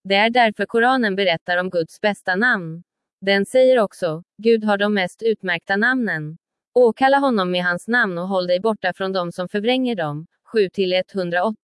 Det är därför Koranen berättar om Guds bästa namn. Den säger också, Gud har de mest utmärkta namnen. Åkalla honom med hans namn och håll dig borta från dem som förvränger dem. 7-180.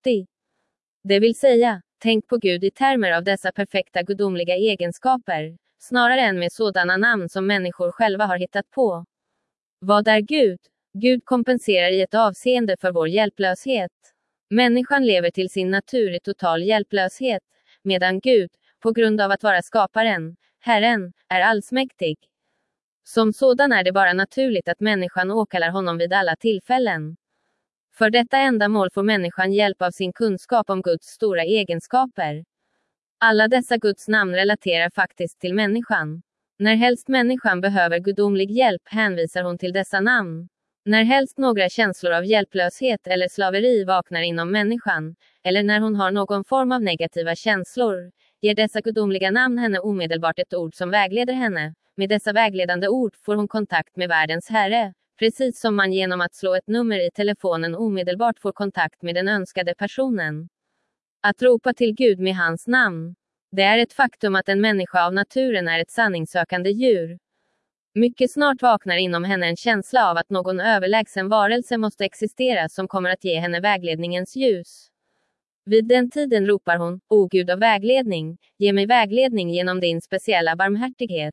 Det vill säga, tänk på Gud i termer av dessa perfekta gudomliga egenskaper, snarare än med sådana namn som människor själva har hittat på. Vad är Gud? Gud kompenserar i ett avseende för vår hjälplöshet. Människan lever till sin natur i total hjälplöshet, medan Gud, på grund av att vara skaparen, Herren, är allsmäktig. Som sådan är det bara naturligt att människan åkallar honom vid alla tillfällen. För detta ändamål får människan hjälp av sin kunskap om Guds stora egenskaper. Alla dessa Guds namn relaterar faktiskt till människan. När helst människan behöver gudomlig hjälp hänvisar hon till dessa namn. När helst några känslor av hjälplöshet eller slaveri vaknar inom människan, eller när hon har någon form av negativa känslor, ger dessa gudomliga namn henne omedelbart ett ord som vägleder henne. Med dessa vägledande ord får hon kontakt med världens Herre, precis som man genom att slå ett nummer i telefonen omedelbart får kontakt med den önskade personen. Att ropa till Gud med hans namn. Det är ett faktum att en människa av naturen är ett sanningssökande djur. Mycket snart vaknar inom henne en känsla av att någon överlägsen varelse måste existera som kommer att ge henne vägledningens ljus. Vid den tiden ropar hon, O Gud av vägledning, ge mig vägledning genom din speciella barmhärtighet.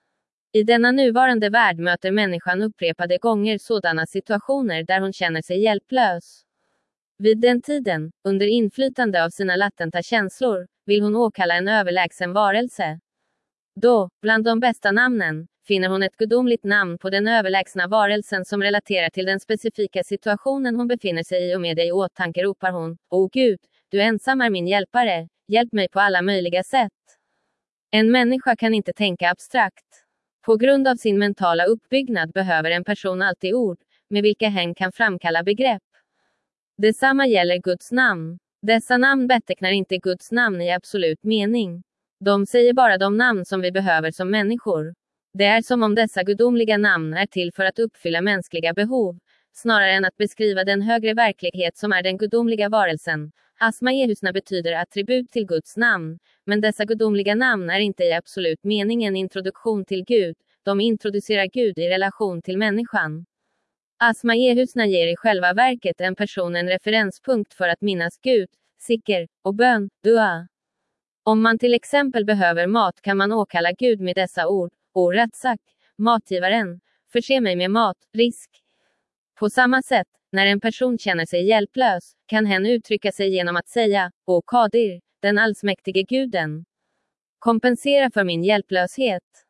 I denna nuvarande värld möter människan upprepade gånger sådana situationer där hon känner sig hjälplös. Vid den tiden, under inflytande av sina latenta känslor, vill hon åkalla en överlägsen varelse. Då, bland de bästa namnen, finner hon ett gudomligt namn på den överlägsna varelsen som relaterar till den specifika situationen hon befinner sig i, och med det i åtanke ropar hon, O Gud, du ensam är min hjälpare, hjälp mig på alla möjliga sätt. En människa kan inte tänka abstrakt. På grund av sin mentala uppbyggnad behöver en person alltid ord, med vilka hen kan framkalla begrepp. Detsamma gäller Guds namn. Dessa namn betecknar inte Guds namn i absolut mening. De säger bara de namn som vi behöver som människor. Det är som om dessa gudomliga namn är till för att uppfylla mänskliga behov, snarare än att beskriva den högre verklighet som är den gudomliga varelsen. Asma-i husna betyder attribut till Guds namn, men dessa gudomliga namn är inte i absolut mening en introduktion till Gud, de introducerar Gud i relation till människan. Asma-i husna ger i själva verket en person en referenspunkt för att minnas Gud, zikr, och bön, dua. Om man till exempel behöver mat kan man åkalla Gud med dessa ord, O Razzaq, matgivaren, förse mig med mat, risk. På samma sätt, när en person känner sig hjälplös, kan hen uttrycka sig genom att säga, O Qadir, den allsmäktige guden. Kompensera för min hjälplöshet.